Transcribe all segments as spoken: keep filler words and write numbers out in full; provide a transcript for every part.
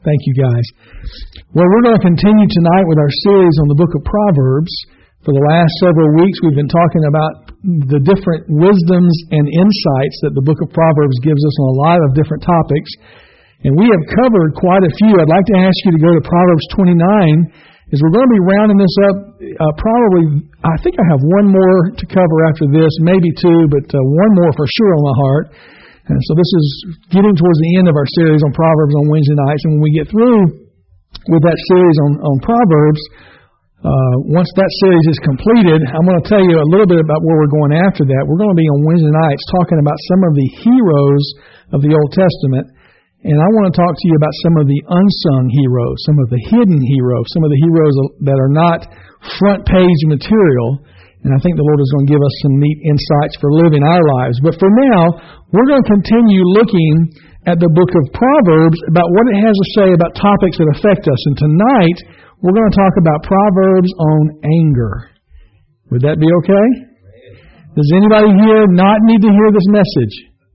Thank you, guys. Well, we're going to continue tonight with our series on the book of Proverbs. For the last several weeks, we've been talking about the different wisdoms and insights that the book of Proverbs gives us on a lot of different topics. And we have covered quite a few. I'd like to ask you to go to Proverbs twenty-nine, as we're going to be rounding this up. Uh, probably, I think I have one more to cover after this, maybe two, but uh, one more for sure on my heart. And so this is getting towards the end of our series on Proverbs on Wednesday nights. And when we get through with that series on, on Proverbs, uh, once that series is completed, I'm going to tell you a little bit about where we're going after that. We're going to be on Wednesday nights talking about some of the heroes of the Old Testament. And I want to talk to you about some of the unsung heroes, some of the hidden heroes, some of the heroes that are not front page material. And I think the Lord is going to give us some neat insights for living our lives. But for now, we're going to continue looking at the book of Proverbs about what it has to say about topics that affect us. And tonight, we're going to talk about Proverbs on anger. Would that be okay? Does anybody here not need to hear this message?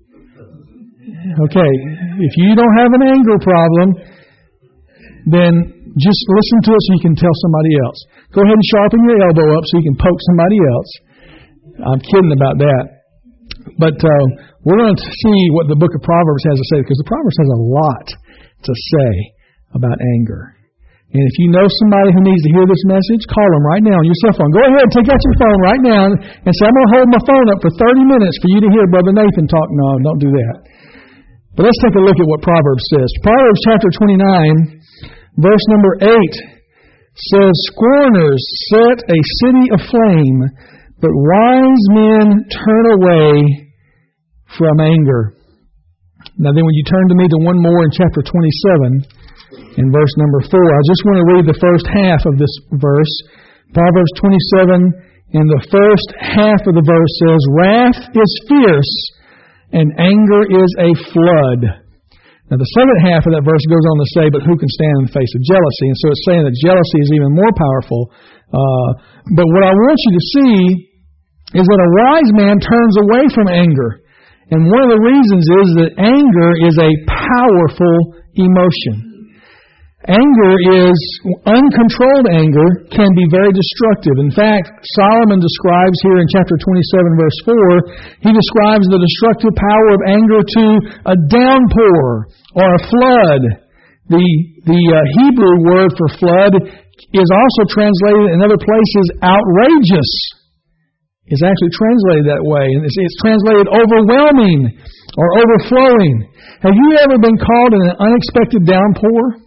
Okay, if you don't have an anger problem, then just listen to it so you can tell somebody else. Go ahead and sharpen your elbow up so you can poke somebody else. I'm kidding about that. But uh, we're going to see what the book of Proverbs has to say, because the Proverbs has a lot to say about anger. And if you know somebody who needs to hear this message, call them right now on your cell phone. Go ahead, take out your phone right now and say, I'm going to hold my phone up for thirty minutes for you to hear Brother Nathan talk. No, don't do that. But let's take a look at what Proverbs says. Proverbs chapter twenty-nine, verse number eight says, scorners set a city aflame, but wise men turn away from anger. Now then when you turn to me to one more in chapter twenty-seven, in verse number four, I just want to read the first half of this verse. Proverbs twenty-seven, in the first half of the verse says, wrath is fierce, and anger is a flood. Now the second half of that verse goes on to say, but who can stand in the face of jealousy? And so it's saying that jealousy is even more powerful. Uh, but what I want you to see is that a wise man turns away from anger. And one of the reasons is that anger is a powerful emotion. Anger is, uncontrolled anger can be very destructive. In fact, Solomon describes here in chapter twenty-seven, verse four, he describes the destructive power of anger to a downpour or a flood. The, the uh, Hebrew word for flood is also translated in other places outrageous. It's actually translated that way. And it's, it's translated overwhelming or overflowing. Have you ever been caught in an unexpected downpour?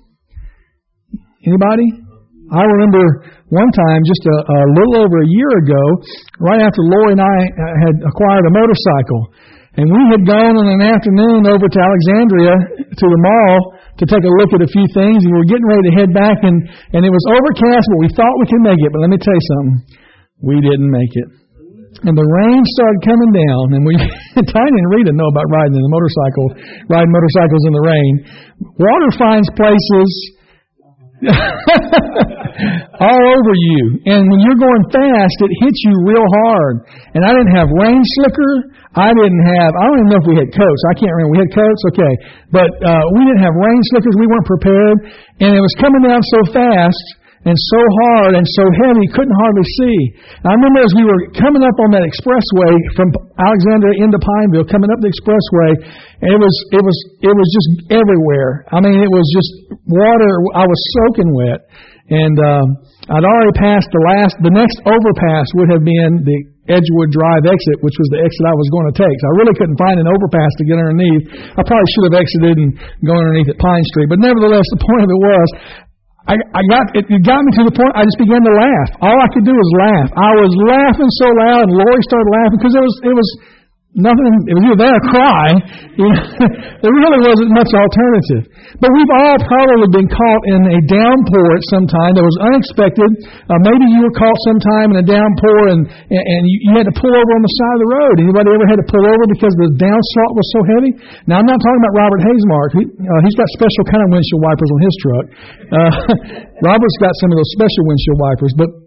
Anybody? I remember one time, just a, a little over a year ago, right after Lori and I had acquired a motorcycle. And we had gone on an afternoon over to Alexandria to the mall to take a look at a few things. And we were getting ready to head back. And, and it was overcast, but we thought we could make it. But let me tell you something. We didn't make it. And the rain started coming down. And we, Tiny and Rita know about riding in the motorcycle, riding motorcycles in the rain. Water finds places all over you. And when you're going fast, it hits you real hard. And I didn't have rain slicker. I didn't have, I don't even know if we had coats. I can't remember. We had coats? Okay. But uh, we didn't have rain slickers. We weren't prepared. And it was coming down so fast and so hard and so heavy, couldn't hardly see. I remember as we were coming up on that expressway from Alexandria into Pineville, coming up the expressway, and it was it was it was just everywhere. I mean, it was just water. I was soaking wet, and um, I'd already passed the last. The next overpass would have been the Edgewood Drive exit, which was the exit I was going to take. So I really couldn't find an overpass to get underneath. I probably should have exited and gone underneath at Pine Street, but nevertheless, the point of it was, I, I got it, it got me to the point I just began to laugh. All I could do was laugh. I was laughing so loud, and Lori started laughing because it was it was nothing. It was either that or cry. You know, there really wasn't much alternative. But we've all probably been caught in a downpour at some time that was unexpected. Uh, maybe you were caught sometime in a downpour and and, and you, you had to pull over on the side of the road. Anybody ever had to pull over because the downslope was so heavy? Now I'm not talking about Robert Hazemark. He, uh, he's got special kind of windshield wipers on his truck. Uh, Robert's got some of those special windshield wipers, but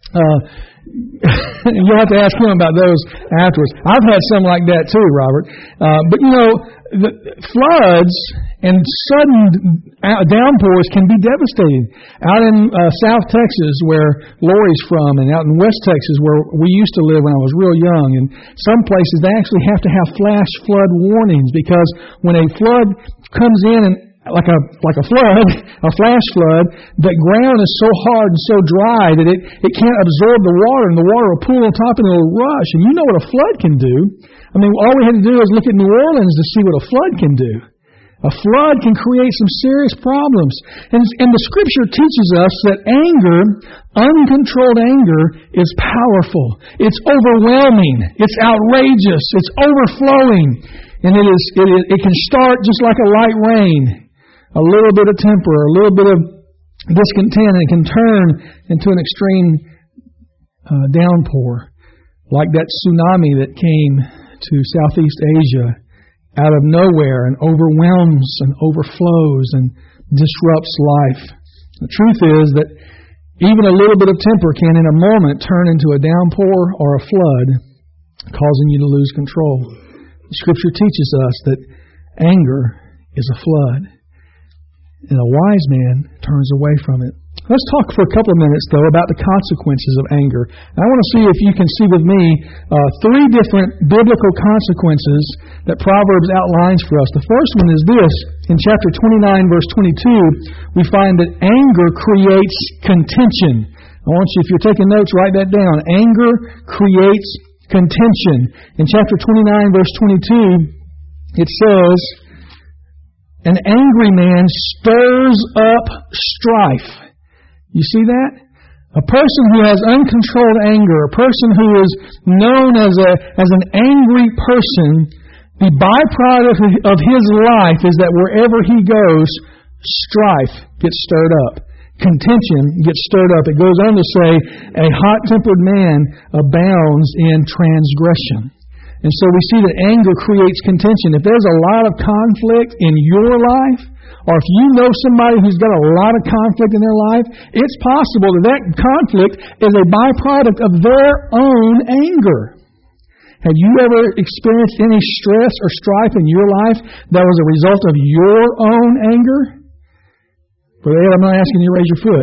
Uh, you'll have to ask him about those afterwards. I've had some like that too, Robert. Uh, but you know, the floods and sudden downpours can be devastating. Out in uh, South Texas, where Lori's from, and out in West Texas, where we used to live when I was real young, and some places they actually have to have flash flood warnings, because when a flood comes in and like a like a flood, a flash flood, the ground is so hard and so dry that it, it can't absorb the water, and the water will pool on top and it'll rush. And you know what a flood can do. I mean, all we had to do is look at New Orleans to see what a flood can do. A flood can create some serious problems. And, and the Scripture teaches us that anger, uncontrolled anger, is powerful. It's overwhelming. It's outrageous. It's overflowing. And it is it, is, it can start just like a light rain. A little bit of temper, a little bit of discontent, and it can turn into an extreme uh, downpour, like that tsunami that came to Southeast Asia out of nowhere and overwhelms and overflows and disrupts life. The truth is that even a little bit of temper can, in a moment, turn into a downpour or a flood, causing you to lose control. The Scripture teaches us that anger is a flood, and a wise man turns away from it. Let's talk for a couple of minutes, though, about the consequences of anger. And I want to see if you can see with me uh, three different biblical consequences that Proverbs outlines for us. The first one is this. In chapter twenty-nine, verse twenty-two, we find that anger creates contention. I want you, if you're taking notes, write that down. Anger creates contention. In chapter twenty-nine, verse twenty-two, it says, an angry man stirs up strife. You see that? A person who has uncontrolled anger, a person who is known as a as an angry person, the byproduct of his life is that wherever he goes, strife gets stirred up. Contention gets stirred up. It goes on to say, a hot-tempered man abounds in transgression. And so we see that anger creates contention. If there's a lot of conflict in your life, or if you know somebody who's got a lot of conflict in their life, it's possible that that conflict is a byproduct of their own anger. Have you ever experienced any stress or strife in your life that was a result of your own anger? Brother Ed, I'm not asking you to raise your foot.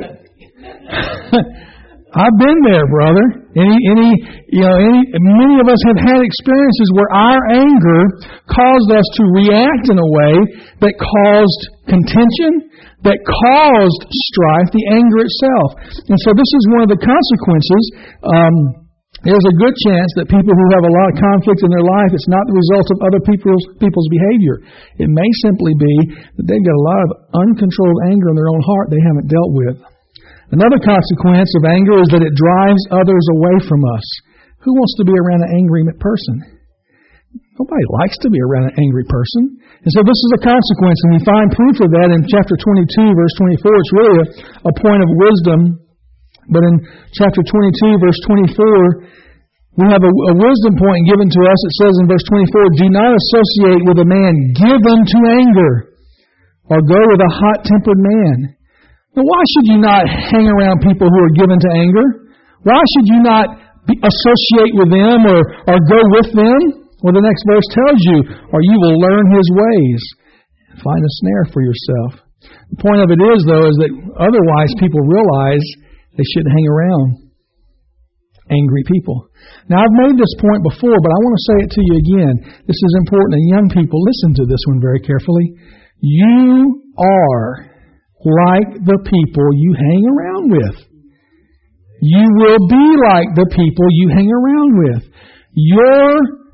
I've been there, brother. Any, any, you know, any, many of us have had experiences where our anger caused us to react in a way that caused contention, that caused strife, the anger itself. And so this is one of the consequences. Um, there's a good chance that people who have a lot of conflict in their life, it's not the result of other people's, people's behavior. It may simply be that they've got a lot of uncontrolled anger in their own heart they haven't dealt with. Another consequence of anger is that it drives others away from us. Who wants to be around an angry person? Nobody likes to be around an angry person. And so this is a consequence, and we find proof of that in chapter twenty-two, verse twenty-four. It's really a, a point of wisdom. But in chapter twenty-two, verse twenty-four, we have a, a wisdom point given to us. It says in verse twenty-four, do not associate with a man given to anger, or go with a hot-tempered man. Now, why should you not hang around people who are given to anger? Why should you not be, associate with them or, or go with them? Well, the next verse tells you, or you will learn his ways and find a snare for yourself. The point of it is, though, is that otherwise people realize they shouldn't hang around angry people. Now, I've made this point before, but I want to say it to you again. This is important, and young people, listen to this one very carefully. You are like the people you hang around with. You will be like the people you hang around with. Your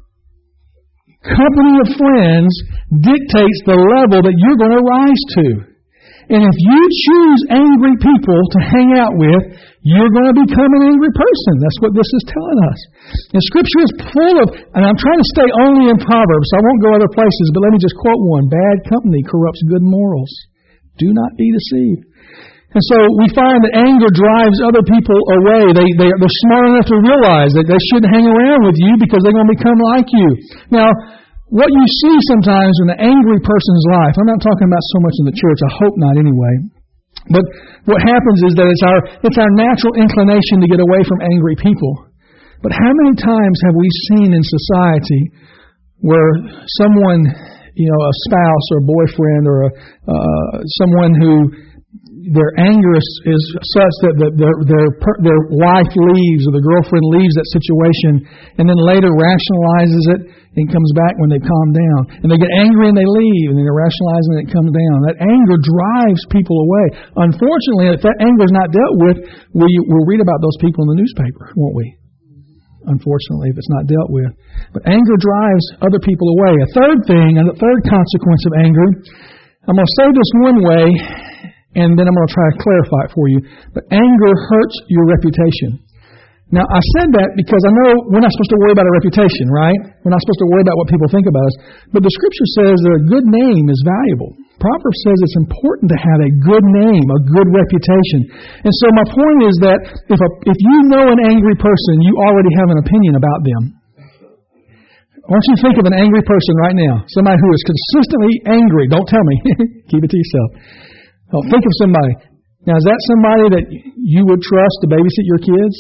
company of friends dictates the level that you're going to rise to. And if you choose angry people to hang out with, you're going to become an angry person. That's what this is telling us. And Scripture is full of, and I'm trying to stay only in Proverbs, so I won't go other places, but let me just quote one. Bad company corrupts good morals. Do not be deceived. And so we find that anger drives other people away. They, they, they're smart enough to realize that they shouldn't hang around with you because they're going to become like you. Now, what you see sometimes in an angry person's life, I'm not talking about so much in the church, I hope not anyway, But what happens is that it's our it's our natural inclination to get away from angry people. But how many times have we seen in society where someone, you know, a spouse or a boyfriend or a, uh, someone who their anger is, is such that the, their their their wife leaves or the girlfriend leaves that situation, and then later rationalizes it and comes back when they've calmed down, and they get angry and they leave, and then they rationalize it and it comes down. That anger drives people away. Unfortunately, if that anger is not dealt with, we we'll read about those people in the newspaper, won't we? Unfortunately, if it's not dealt with. But anger drives other people away. A third thing, and a third consequence of anger, I'm going to say this one way, and then I'm going to try to clarify it for you. But anger hurts your reputation. Now, I said that because I know we're not supposed to worry about our reputation, right? We're not supposed to worry about what people think about us. But the Scripture says that a good name is valuable. Proverbs says it's important to have a good name, a good reputation. And so my point is that if a, if you know an angry person, you already have an opinion about them. I want you to think of an angry person right now. Somebody who is consistently angry. Don't tell me. Keep it to yourself. Oh, think of somebody. Now, is that somebody that you would trust to babysit your kids?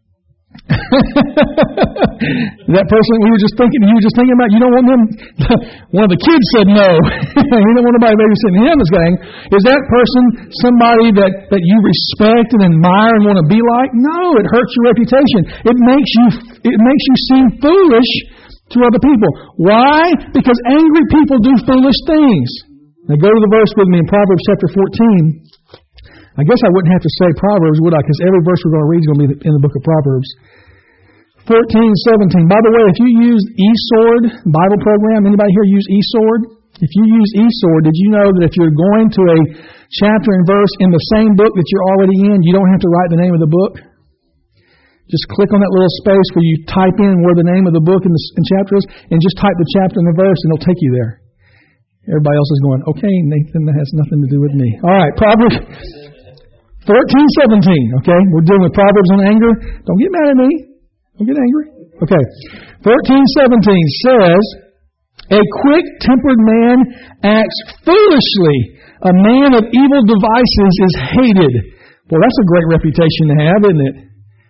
That person we were just thinking, you were just thinking about, you don't want them. One of the kids said no. You don't want anybody babysitting him. This gang. Is that person somebody that, that you respect and admire and want to be like? No, it hurts your reputation. It makes you it makes you seem foolish to other people. Why? Because angry people do foolish things. Now go to the verse with me in Proverbs chapter fourteen. I guess I wouldn't have to say Proverbs, would I? Because every verse we're going to read is going to be in the book of Proverbs. fourteen, seventeen. By the way, if you use eSword Bible program, anybody here use eSword? If you use eSword, did you know that if you're going to a chapter and verse in the same book that you're already in, you don't have to write the name of the book? Just click on that little space where you type in where the name of the book and the and chapter is, and just type the chapter and the verse, and it'll take you there. Everybody else is going, okay, Nathan, that has nothing to do with me. All right, Proverbs fourteen, seventeen, okay? We're dealing with Proverbs on anger. Don't get mad at me. Don't get angry. Okay. fourteen, seventeen says, a quick-tempered man acts foolishly. A man of evil devices is hated. Well, that's a great reputation to have, isn't it?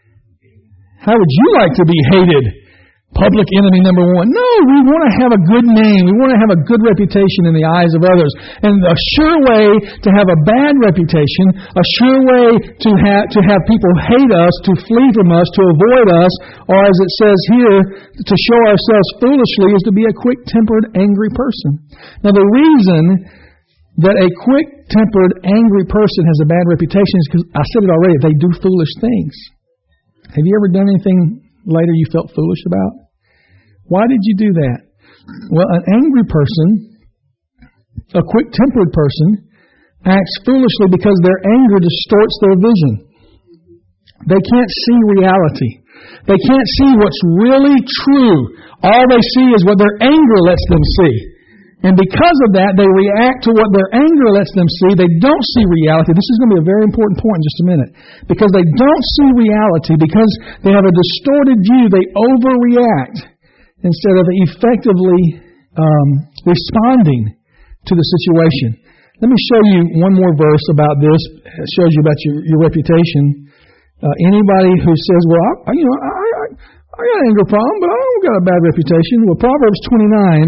How would you like to be hated? Public enemy number one. No, we want to have a good name. We want to have a good reputation in the eyes of others. And a sure way to have a bad reputation, a sure way to have to have people hate us, to flee from us, to avoid us, or as it says here, to show ourselves foolishly, is to be a quick-tempered, angry person. Now, the reason that a quick-tempered, angry person has a bad reputation is because, I said it already, they do foolish things. Have you ever done anything later you felt foolish about? Why did you do that? Well, an angry person, a quick-tempered person, acts foolishly because their anger distorts their vision. They can't see reality. They can't see what's really true. All they see is what their anger lets them see. And because of that, they react to what their anger lets them see. They don't see reality. This is going to be a very important point in just a minute. Because they don't see reality, because they have a distorted view, they overreact instead of effectively um, responding to the situation. Let me show you one more verse about this. It shows you about your, your reputation. Uh, anybody who says, well, I, you know, I, I, I got an anger problem, but I don't got a bad reputation. Well, Proverbs twenty-nine,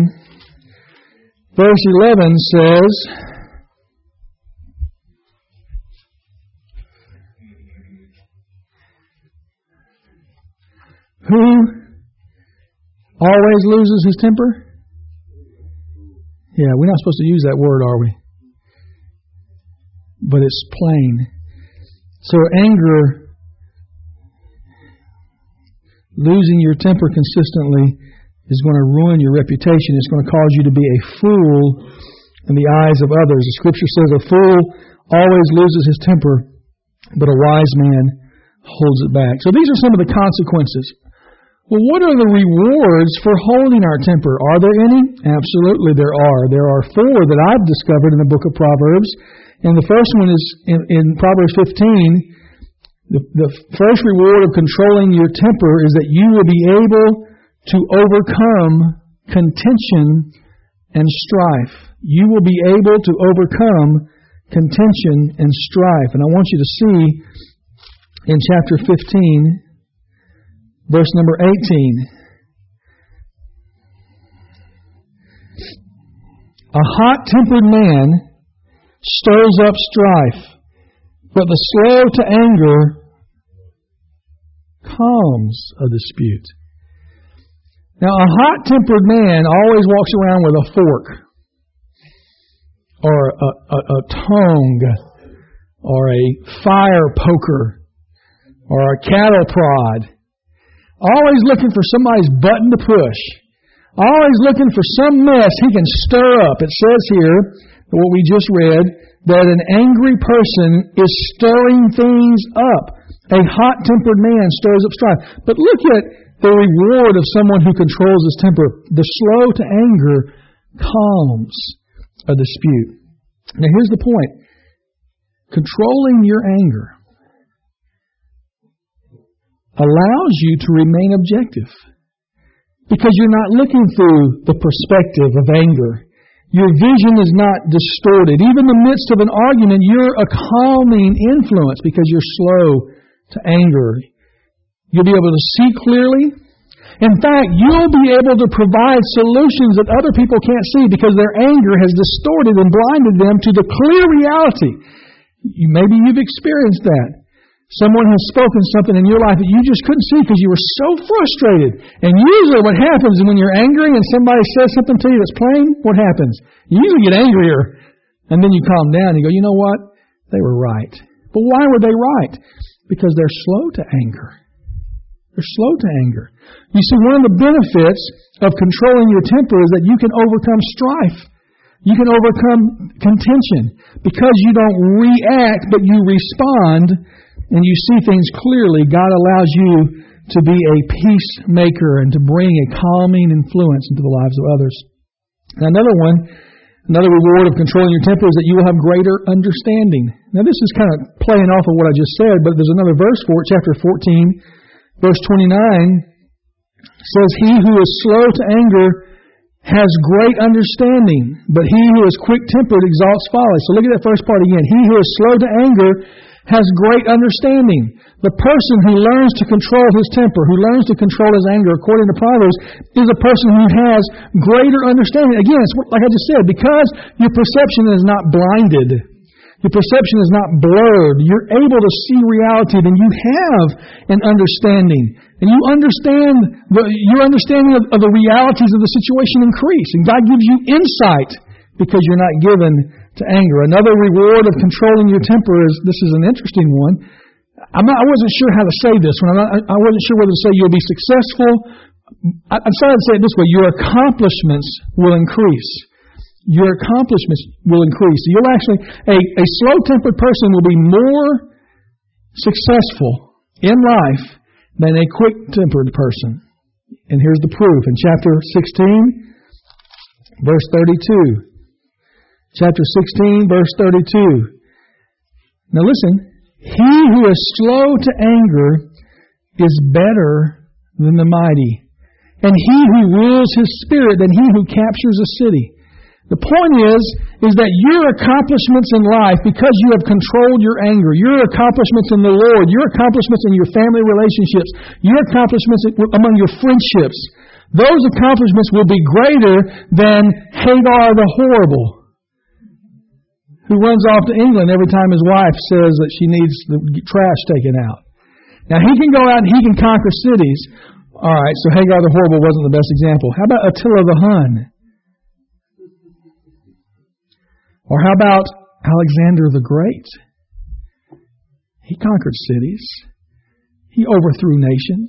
verse eleven says, who always loses his temper? Yeah, we're not supposed to use that word, are we? But it's plain. So anger, losing your temper consistently, is going to ruin your reputation. It's going to cause you to be a fool in the eyes of others. The Scripture says a fool always loses his temper, but a wise man holds it back. So these are some of the consequences. Well, what are the rewards for holding our temper? Are there any? Absolutely there are. There are four that I've discovered in the book of Proverbs. And the first one is in, in Proverbs fifteen. The, the first reward of controlling your temper is that you will be able to overcome contention and strife. You will be able to overcome contention, and strife. And I want you to see in chapter fifteen, verse number eighteen. A hot-tempered man stirs up strife, but the slow to anger calms a dispute. Now, a hot-tempered man always walks around with a fork, or a, a, a tongue, or a fire poker, or a cattle prod. Always looking for somebody's button to push. Always looking for some mess he can stir up. It says here, what we just read, that an angry person is stirring things up. A hot-tempered man stirs up strife. But look at the reward of someone who controls his temper. The slow to anger calms a dispute. Now here's the point. Controlling your anger allows you to remain objective. Because you're not looking through the perspective of anger. Your vision is not distorted. Even in the midst of an argument, you're a calming influence because you're slow to anger. You'll be able to see clearly. In fact, you'll be able to provide solutions that other people can't see because their anger has distorted and blinded them to the clear reality. You, maybe you've experienced that. Someone has spoken something in your life that you just couldn't see because you were so frustrated. And usually what happens when you're angry and somebody says something to you that's plain, what happens? You usually get angrier. And then you calm down and you go, you know what? They were right. But why were they right? Because they're slow to anger. They're slow to anger. You see, one of the benefits of controlling your temper is that you can overcome strife. You can overcome contention. Because you don't react, but you respond, and you see things clearly, God allows you to be a peacemaker and to bring a calming influence into the lives of others. Now, another one, another reward of controlling your temper is that you will have greater understanding. Now, this is kind of playing off of what I just said, but there's another verse for it, chapter fourteen, verse twenty-nine, says, He who is slow to anger has great understanding, but he who is quick-tempered exalts folly. So look at that first part again. He who is slow to anger has great understanding. The person who learns to control his temper, who learns to control his anger, according to Proverbs, is a person who has greater understanding. Again, it's like I just said, because your perception is not blinded, your perception is not blurred, you're able to see reality, then you have an understanding. And you understand, the, your understanding of, of the realities of the situation increase. And God gives you insight because you're not given to anger. Another reward of controlling your temper is, this is an interesting one. I'm not, I wasn't sure how to say this one. I'm not, I wasn't sure whether to say you'll be successful. I, I'm sorry to say it this way. Your accomplishments will increase. Your accomplishments will increase. You'll actually, a, a slow-tempered person will be more successful in life than a quick-tempered person. And here's the proof. In chapter sixteen, verse thirty-two. Chapter sixteen, verse thirty-two. Now listen, he who is slow to anger is better than the mighty, and he who rules his spirit than he who captures a city. The point is, is that your accomplishments in life, because you have controlled your anger, your accomplishments in the Lord, your accomplishments in your family relationships, your accomplishments among your friendships, those accomplishments will be greater than Hagar the horrible, who runs off to England every time his wife says that she needs the trash taken out. Now, he can go out and he can conquer cities. All right, so Hagar the horrible wasn't the best example. How about Attila the Hun? Or how about Alexander the Great? He conquered cities. He overthrew nations.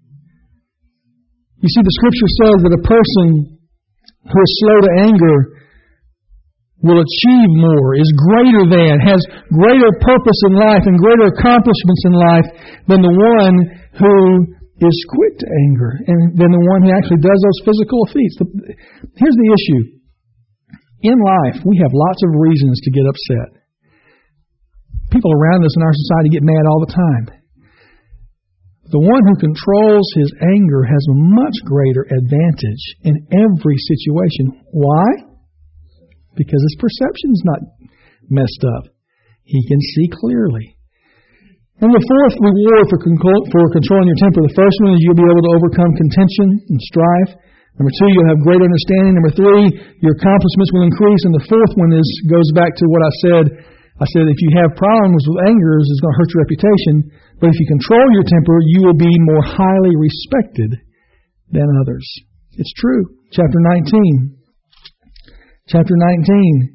You see, the Scripture says that a person who is slow to anger will achieve more, is greater than, has greater purpose in life and greater accomplishments in life than the one who is quick to anger and than the one who actually does those physical feats. Here's the issue. In life, we have lots of reasons to get upset. People around us in our society get mad all the time. The one who controls his anger has a much greater advantage in every situation. Why? Because his perception's not messed up. He can see clearly. And the fourth reward for, con- for controlling your temper, the first one is you'll be able to overcome contention and strife. Number two, you'll have great understanding. Number three, your accomplishments will increase. And the fourth one is goes back to what I said. I said if you have problems with anger, it's going to hurt your reputation. But if you control your temper, you will be more highly respected than others. It's true. Chapter nineteen. Chapter nineteen.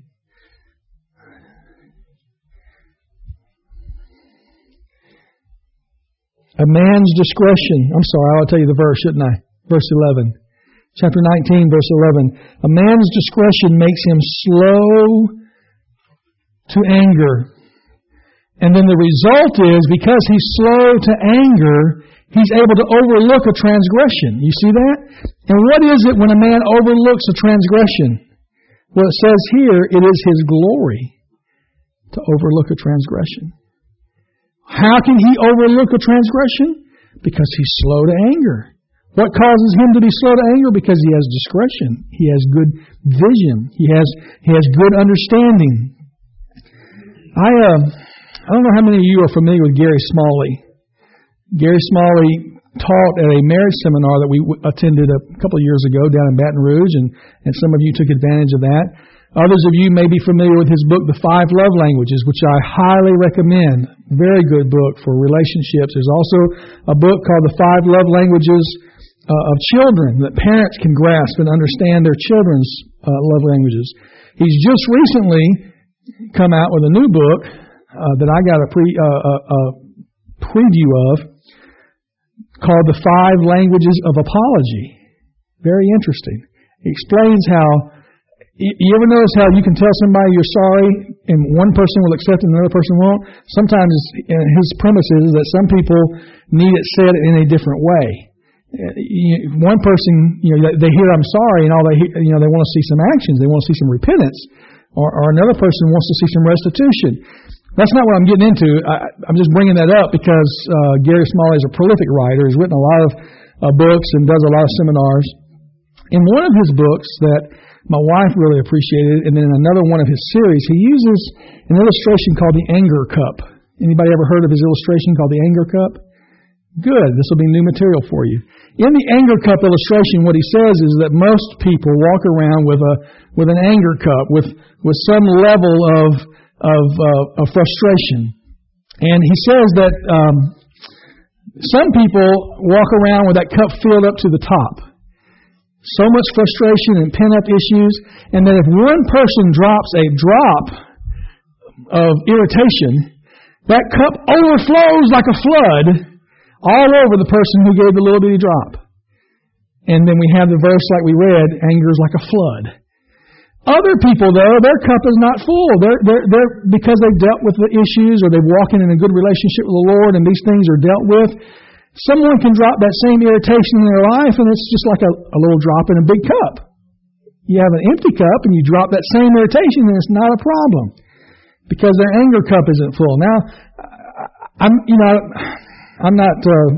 A man's discretion. I'm sorry, I'll tell you the verse, shouldn't I? Verse eleven. Chapter nineteen, verse eleven. A man's discretion makes him slow to anger. And then the result is, because he's slow to anger, he's able to overlook a transgression. You see that? And what is it when a man overlooks a transgression? Well, it says here, it is his glory to overlook a transgression. How can he overlook a transgression? Because he's slow to anger. What causes him to be slow to anger? Because he has discretion. He has good vision. He has he has good understanding. I uh, I don't know how many of you are familiar with Gary Smalley. Gary Smalley taught at a marriage seminar that we attended a couple of years ago down in Baton Rouge, and, and some of you took advantage of that. Others of you may be familiar with his book, The Five Love Languages, which I highly recommend. Very good book for relationships. There's also a book called The Five Love Languages uh, of Children that parents can grasp and understand their children's uh, love languages. He's just recently come out with a new book uh, that I got a, pre, uh, a, a preview of called The Five Languages of Apology. Very interesting. He explains how you ever notice how you can tell somebody you're sorry and one person will accept it and another person won't? Sometimes his premise is that some people need it said in a different way. One person, you know, they hear I'm sorry and all they hear, you know, they want to see some actions, they want to see some repentance, or, or another person wants to see some restitution. That's not what I'm getting into. I, I'm just bringing that up because uh, Gary Smalley is a prolific writer. He's written a lot of uh, books and does a lot of seminars. In one of his books that my wife really appreciated, and then another one of his series, he uses an illustration called the anger cup. Anybody ever heard of his illustration called the anger cup? Good. This will be new material for you. In the anger cup illustration, what he says is that most people walk around with a with an anger cup, with with some level of of, uh, of frustration. And he says that um, some people walk around with that cup filled up to the top. So much frustration and pent-up issues, and that if one person drops a drop of irritation, that cup overflows like a flood all over the person who gave the little bitty drop. And then we have the verse like we read, anger is like a flood. Other people, though, their cup is not full. They're, they're, they're, because they've dealt with the issues or they're walking in a good relationship with the Lord and these things are dealt with, someone can drop that same irritation in their life, and it's just like a, a little drop in a big cup. You have an empty cup, and you drop that same irritation, and it's not a problem because their anger cup isn't full. Now, I'm, you know, I'm not uh,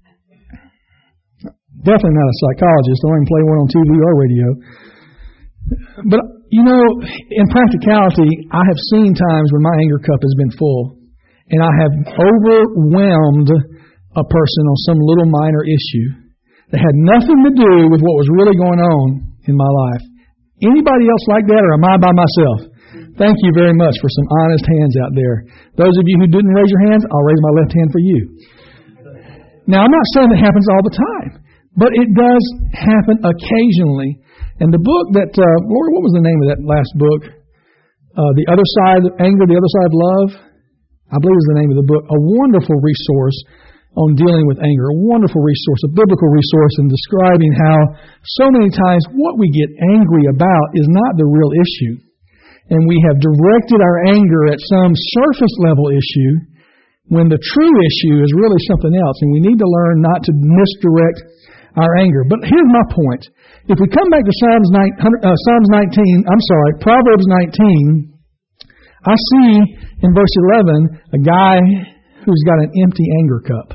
definitely not a psychologist. I don't even play one on T V or radio. But you know, in practicality, I have seen times when my anger cup has been full, and I have overwhelmed a person on some little minor issue that had nothing to do with what was really going on in my life. Anybody else like that, or am I by myself? Thank you very much for some honest hands out there. Those of you who didn't raise your hands, I'll raise my left hand for you. Now, I'm not saying it happens all the time, but it does happen occasionally. And the book that, uh, Lord, what was the name of that last book? Uh, The Other Side of Anger, The Other Side of Love? I believe is the name of the book. A wonderful resource on dealing with anger, a wonderful resource, a biblical resource in describing how so many times what we get angry about is not the real issue. And we have directed our anger at some surface level issue when the true issue is really something else. And we need to learn not to misdirect our anger. But here's my point. If we come back to Psalms nineteen, I'm sorry, Proverbs nineteen, I see in verse eleven a guy who's got an empty anger cup.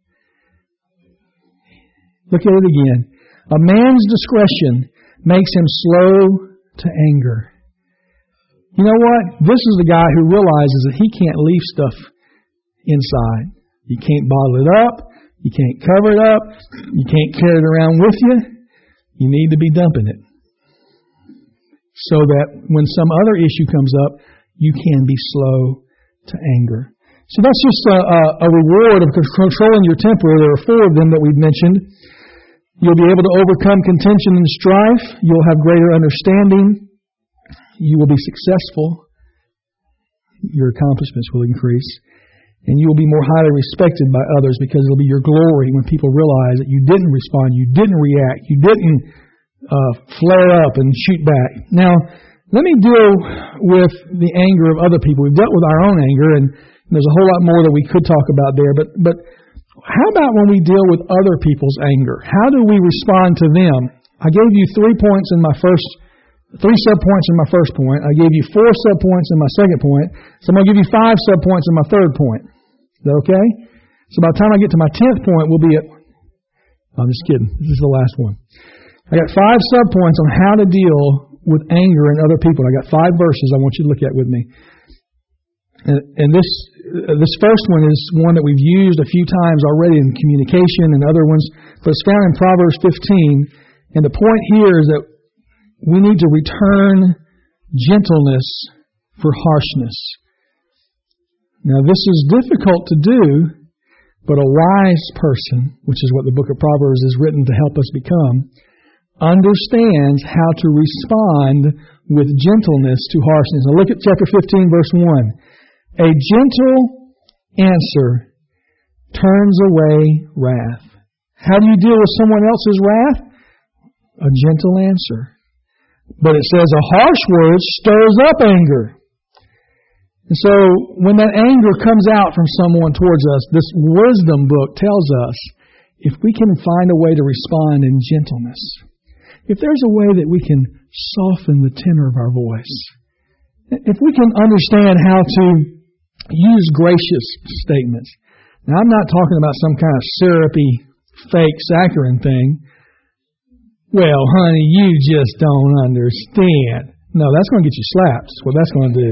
Look at it again. A man's discretion makes him slow to anger. You know what? This is the guy who realizes that he can't leave stuff inside. You can't bottle it up. You can't cover it up. You can't carry it around with you. You need to be dumping it. So that when some other issue comes up, you can be slow to anger. So that's just a, a, a reward of controlling your temper. There are four of them that we've mentioned. You'll be able to overcome contention and strife. You'll have greater understanding. You will be successful. Your accomplishments will increase. And you will be more highly respected by others because it'll be your glory when people realize that you didn't respond, you didn't react, you didn't uh, flare up and shoot back. Now, let me deal with the anger of other people. We've dealt with our own anger, and there's a whole lot more that we could talk about there. But, but how about when we deal with other people's anger? How do we respond to them? I gave you three points in my first Three subpoints in my first point. I gave you four subpoints in my second point. So I'm going to give you five subpoints in my third point. Is that okay? So by the time I get to my tenth point, we'll be at... I'm just kidding. This is the last one. I got five subpoints on how to deal with anger in other people. I got five verses I want you to look at with me. And, and this this first one is one that we've used a few times already in communication and other ones, but it's found in Proverbs fifteen. And the point here is that we need to return gentleness for harshness. Now, this is difficult to do, but a wise person, which is what the book of Proverbs is written to help us become, understands how to respond with gentleness to harshness. Now, look at chapter fifteen, verse one. A gentle answer turns away wrath. How do you deal with someone else's wrath? A gentle answer. But it says a harsh word stirs up anger. And so when that anger comes out from someone towards us, this wisdom book tells us if we can find a way to respond in gentleness, if there's a way that we can soften the tenor of our voice, if we can understand how to use gracious statements. Now, I'm not talking about some kind of syrupy, fake saccharine thing. Well, honey, you just don't understand. No, that's going to get you slapped. That's what that's going to do.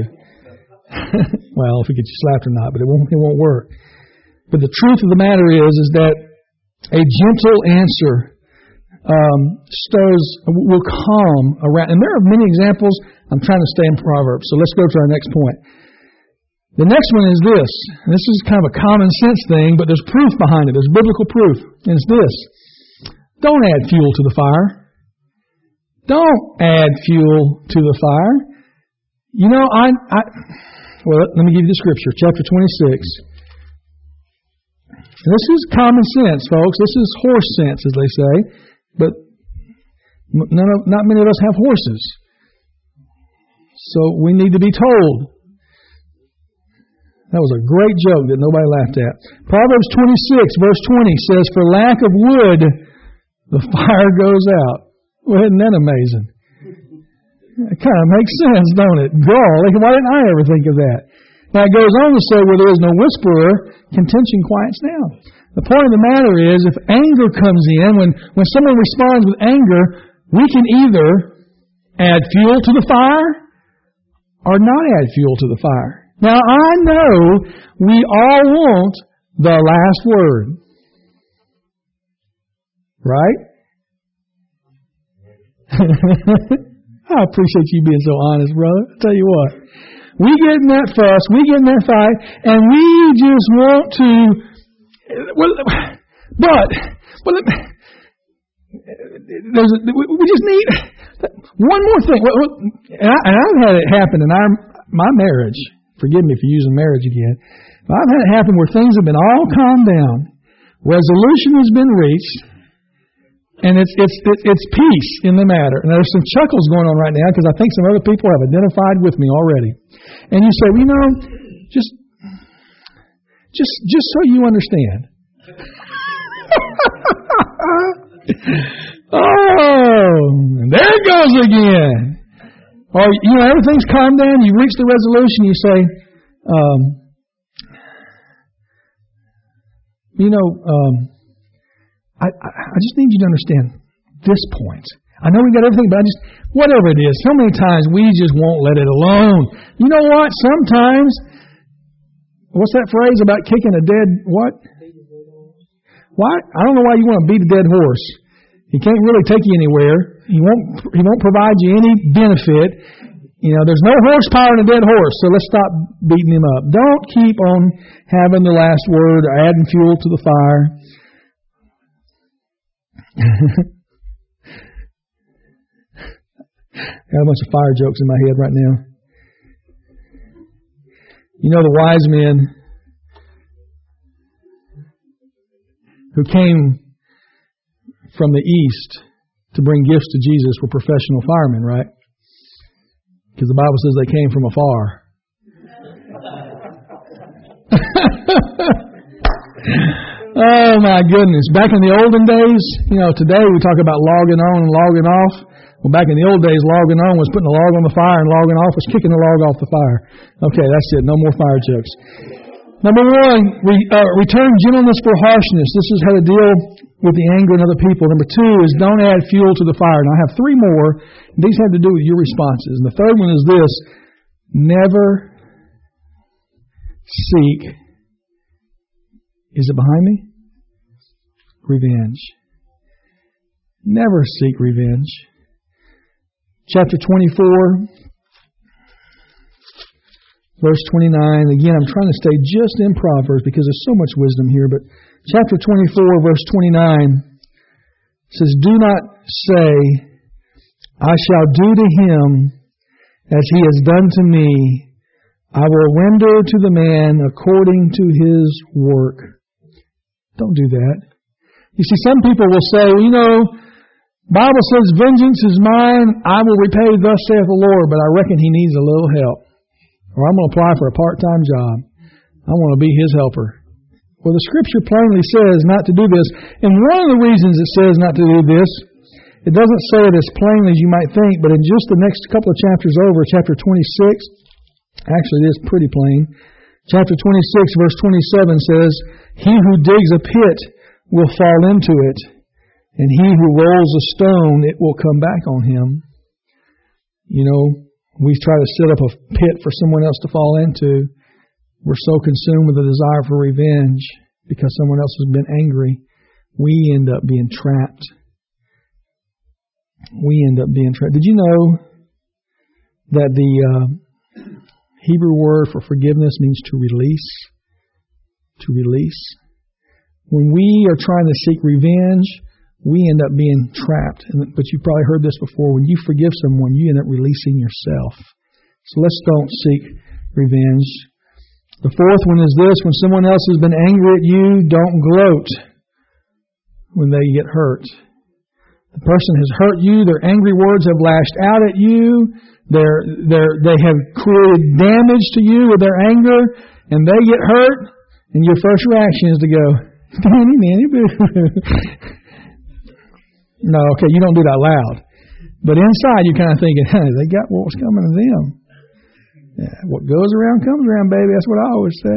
Well, if it gets you slapped or not, but it won't, it won't work. But the truth of the matter is, is that a gentle answer um, stirs, will calm around. And there are many examples. I'm trying to stay in Proverbs, so let's go to our next point. The next one is this. And this is kind of a common sense thing, but there's proof behind it. There's biblical proof. And it's this. Don't add fuel to the fire. Don't add fuel to the fire. You know, I, I well, let me give you the scripture, chapter twenty-six. And this is common sense, folks. This is horse sense, as they say. But none of, not many of us have horses. So we need to be told. That was a great joke that nobody laughed at. Proverbs twenty-six, verse twenty says, for lack of wood, the fire goes out. Well, isn't that amazing? It kind of makes sense, don't it? Golly, why didn't I ever think of that? Now it goes on to say, where there is no whisperer, contention quiets down. The point of the matter is, if anger comes in, when, when someone responds with anger, we can either add fuel to the fire or not add fuel to the fire. Now, I know we all want the last word. Right? I appreciate you being so honest, brother. I tell you what. We get in that fuss, we get in that fight, and we just want to... Well, but... Well, there's a, we just need one more thing. And, I, and I've had it happen in our my marriage. Forgive me for using marriage again. But I've had it happen where things have been all calmed down. Resolution has been reached. And it's it's it's peace in the matter. And there's some chuckles going on right now because I think some other people have identified with me already. And you say, well, you know, just just just so you understand. Oh, and there it goes again. Or you know, everything's calmed down. You reach the resolution. You say, um, you know. Um, I, I just need you to understand this point. I know we got everything, but I just, whatever it is, so many times we just won't let it alone. You know what? Sometimes, what's that phrase about kicking a dead, what? Why? I don't know why you want to beat a dead horse. He can't really take you anywhere. He won't, he won't provide you any benefit. You know, there's no horsepower in a dead horse, so let's stop beating him up. Don't keep on having the last word or adding fuel to the fire. I got a bunch of fire jokes in my head right now. You know, the wise men who came from the east to bring gifts to Jesus were professional firemen, right? Because the Bible says they came from afar. Oh my goodness. Back in the olden days, you know, today we talk about logging on and logging off. Well, back in the old days, logging on was putting a log on the fire, and logging off was kicking the log off the fire. Okay, that's it. No more fire jokes. Number one, re, uh, return gentleness for harshness. This is how to deal with the anger in other people. Number two is don't add fuel to the fire. Now, I have three more. These have to do with your responses. And the third one is this: never seek. Is it behind me? Revenge. Never seek revenge. Chapter twenty-four, verse twenty-nine. Again, I'm trying to stay just in Proverbs because there's so much wisdom here. But chapter twenty-four, verse twenty-nine says, "Do not say, I shall do to him as he has done to me. I will render to the man according to his work." Don't do that. You see, some people will say, well, you know, Bible says, vengeance is mine, I will repay, thus saith the Lord, but I reckon he needs a little help. Or I'm going to apply for a part-time job. I want to be his helper. Well, the Scripture plainly says not to do this. And one of the reasons it says not to do this, it doesn't say it as plainly as you might think, but in just the next couple of chapters over, chapter twenty-six, actually it is pretty plain. Chapter twenty-six, verse twenty-seven says, "He who digs a pit will fall into it, and he who rolls a stone, it will come back on him." You know, we try to set up a pit for someone else to fall into. We're so consumed with the desire for revenge because someone else has been angry. We end up being trapped. We end up being trapped. Did you know that the uh, Hebrew word for forgiveness means to release? To release. When we are trying to seek revenge, we end up being trapped. But you've probably heard this before. When you forgive someone, you end up releasing yourself. So let's don't seek revenge. The fourth one is this: when someone else has been angry at you, don't gloat when they get hurt. The person has hurt you, their angry words have lashed out at you, they're, they're, they have created damage to you with their anger, and they get hurt, and your first reaction is to go, Manny, Manny, boo. No, okay, you don't do that loud. But inside you're kind of thinking, hey, they got what was coming to them. Yeah, what goes around comes around, baby. That's what I always say.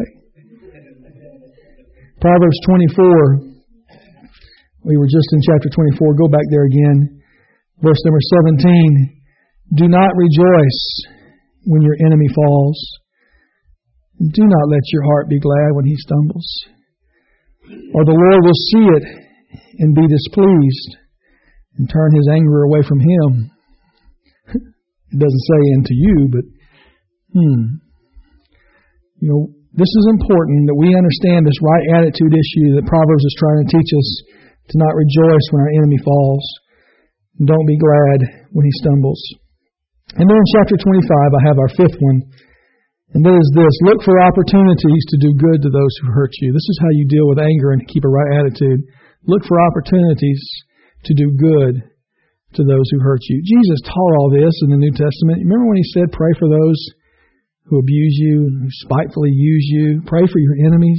Proverbs twenty-four. We were just in chapter twenty-four. Go back there again. Verse number seventeen. "Do not rejoice when your enemy falls. Do not let your heart be glad when he stumbles. Or the Lord will see it and be displeased and turn his anger away from him." It doesn't say into you, but hmm. You know, this is important that we understand this right attitude issue that Proverbs is trying to teach us, to not rejoice when our enemy falls. And don't be glad when he stumbles. And then in chapter twenty-five, I have our fifth one. And that is this: look for opportunities to do good to those who hurt you. This is how you deal with anger and keep a right attitude. Look for opportunities to do good to those who hurt you. Jesus taught all this in the New Testament. Remember when he said, pray for those who abuse you, who spitefully use you. Pray for your enemies.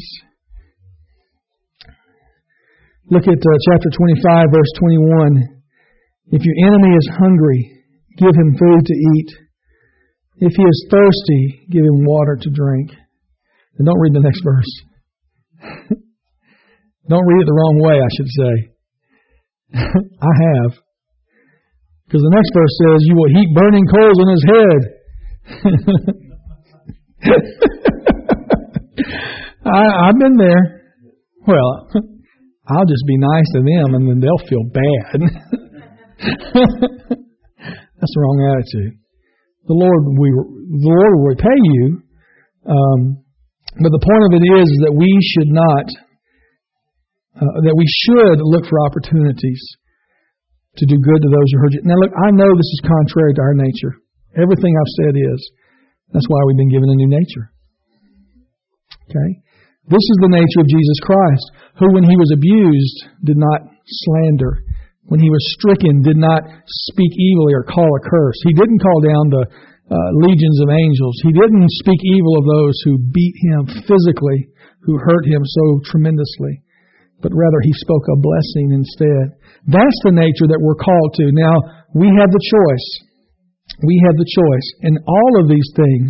Look at uh, chapter twenty-five, verse twenty-one. "If your enemy is hungry, give him food to eat. If he is thirsty, give him water to drink." And don't read the next verse. Don't read it the wrong way, I should say. I have. Because the next verse says, you will heap burning coals on his head. I, I've been there. Well, I'll just be nice to them and then they'll feel bad. That's the wrong attitude. The Lord, we, the Lord will repay you. Um, but the point of it is, is that we should not, uh, that we should look for opportunities to do good to those who hurt you. Now look, I know this is contrary to our nature. Everything I've said is. That's why we've been given a new nature. Okay? This is the nature of Jesus Christ, who when he was abused did not slander. When he was stricken did not speak evilly or call a curse. He didn't call down the uh, legions of angels. He didn't speak evil of those who beat him physically, who hurt him so tremendously. But rather he spoke a blessing instead. That's the nature that we're called to. Now, we have the choice. We have the choice. And all of these things,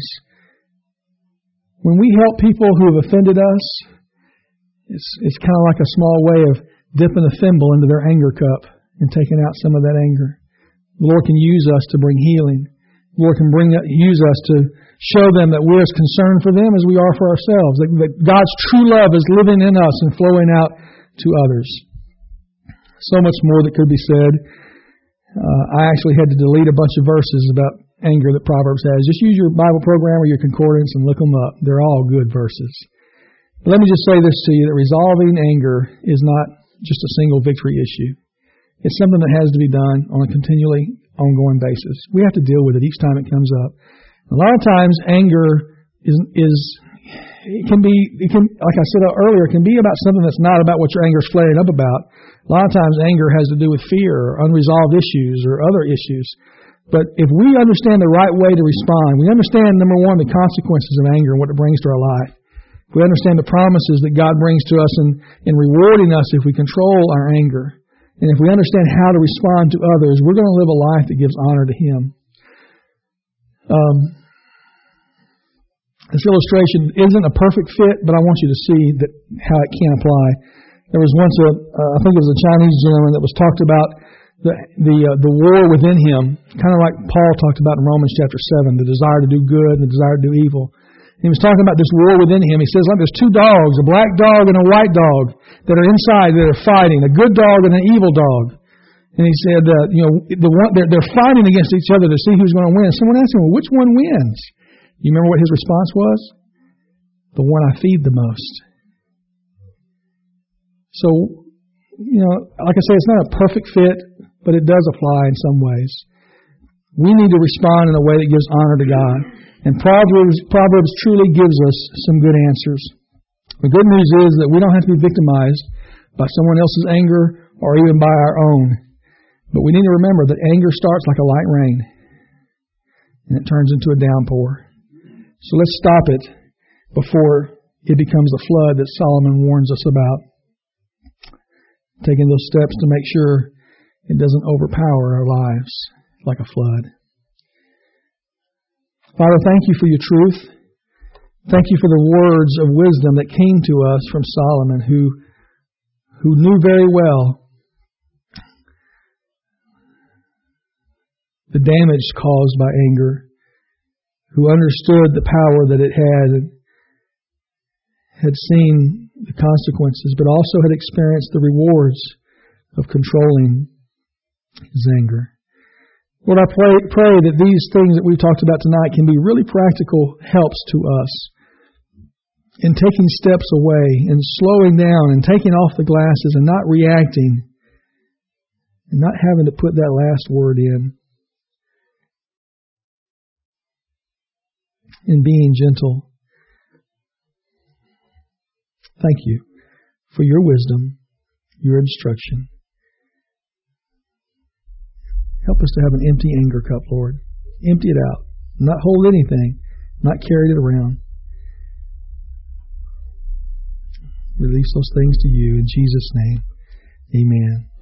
when we help people who have offended us, it's, it's kind of like a small way of dipping a thimble into their anger cup and taking out some of that anger. The Lord can use us to bring healing. The Lord can bring use us to show them that we're as concerned for them as we are for ourselves. That, that God's true love is living in us and flowing out to others. So much more that could be said. Uh, I actually had to delete a bunch of verses about anger that Proverbs has. Just use your Bible program or your concordance and look them up. They're all good verses. But let me just say this to you, that resolving anger is not just a single victory issue. It's something that has to be done on a continually ongoing basis. We have to deal with it each time it comes up. A lot of times anger is, is it can be, it can, like I said earlier, it can be about something that's not about what your anger is flaring up about. A lot of times anger has to do with fear or unresolved issues or other issues. But if we understand the right way to respond, we understand, number one, the consequences of anger and what it brings to our life. If we understand the promises that God brings to us in, in rewarding us if we control our anger, and if we understand how to respond to others, we're going to live a life that gives honor to Him. Um, this illustration isn't a perfect fit, but I want you to see that how it can apply. There was once a, uh, I think it was a Chinese gentleman that was talked about the the uh, the war within him, kind of like Paul talked about in Romans chapter seven, the desire to do good and the desire to do evil. He was talking about this war within him. He says, like there's two dogs, a black dog and a white dog that are inside, that are fighting, a good dog and an evil dog. And he said, uh, you know, the one they're, they're fighting against each other to see who's going to win. Someone asked him, well, which one wins? You remember what his response was? The one I feed the most. So, you know, like I say, it's not a perfect fit, but it does apply in some ways. We need to respond in a way that gives honor to God. And Proverbs, Proverbs truly gives us some good answers. The good news is that we don't have to be victimized by someone else's anger or even by our own. But we need to remember that anger starts like a light rain and it turns into a downpour. So let's stop it before it becomes a flood that Solomon warns us about. Taking those steps to make sure it doesn't overpower our lives like a flood. Father, thank you for your truth. Thank you for the words of wisdom that came to us from Solomon, who, who knew very well the damage caused by anger, who understood the power that it had, and had seen the consequences, but also had experienced the rewards of controlling his anger. Lord, I pray, pray that these things that we've talked about tonight can be really practical helps to us in taking steps away and slowing down and taking off the glasses and not reacting and not having to put that last word in. And being gentle. Thank you for your wisdom, your instruction. Help us to have an empty anger cup, Lord. Empty it out. Not hold anything. Not carry it around. Release those things to you in Jesus' name. Amen.